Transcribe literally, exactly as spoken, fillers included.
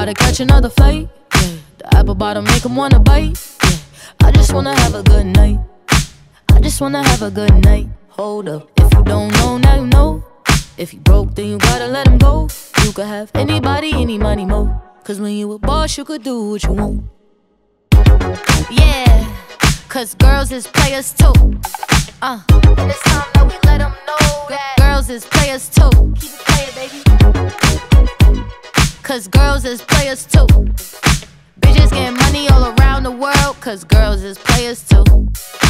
about to catch another fight. Yeah. The apple bottom make him wanna bite. Yeah. I just wanna have a good night. I just wanna have a good night. Hold up, if you don't know, now you know. If you broke, then you gotta let him go. You could have anybody, any money, mo. Cause when you a boss, you could do what you want. Yeah, cause girls is players too. Uh, and it's time that we let them know that girls is players too. Keep it playing, baby. Cause girls is players too. Bitches getting money all around the world. Cause girls is players too.